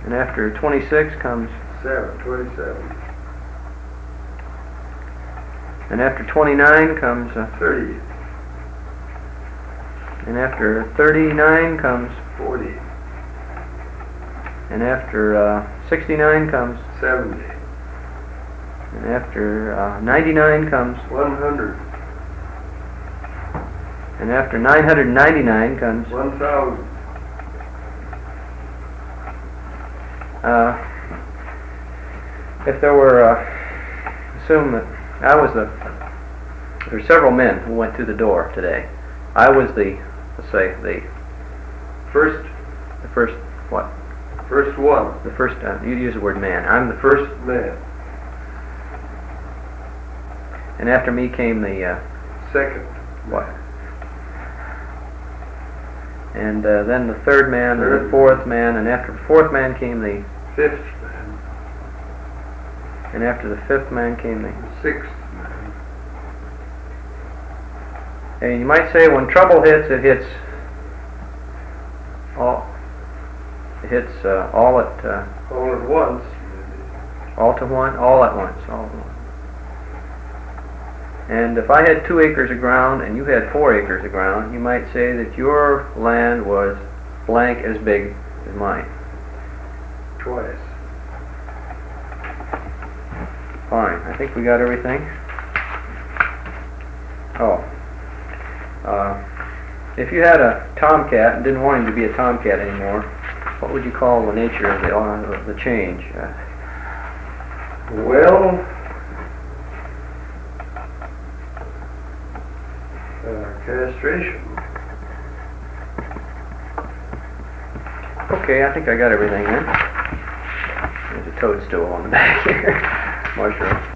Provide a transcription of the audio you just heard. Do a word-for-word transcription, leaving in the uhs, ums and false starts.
And after twenty-six comes seven, twenty-seven. And after twenty-nine comes uh, thirty. And after thirty-nine comes forty. And after uh, sixty-nine comes seventy. And after uh, ninety-nine comes one hundred. And after nine hundred ninety-nine comes one thousand. Uh, if there were, uh, assume that I was the, there were several men who went through the door today. I was the, let's say, the first, the first, what? First one. The first, uh, you use the word man. I'm the first, first man. And after me came the, uh, second. What? And uh, then the third man, third. and the fourth man, and after the fourth man came the fifth man. And after the fifth man came the sixth man. And you might say when trouble hits, it hits all. It hits uh, all at uh, all at once. All to one, all at once, all at once. And if I had two acres of ground and you had four acres of ground, you might say that your land was blank as big as mine. Twice. Fine. I think we got everything. Oh. Uh, if you had a tomcat and didn't want him to be a tomcat anymore, what would you call the nature of the uh, the change? Uh, well, uh, castration. Okay, I think I got everything then. There's a toadstool on the back here. Mushroom.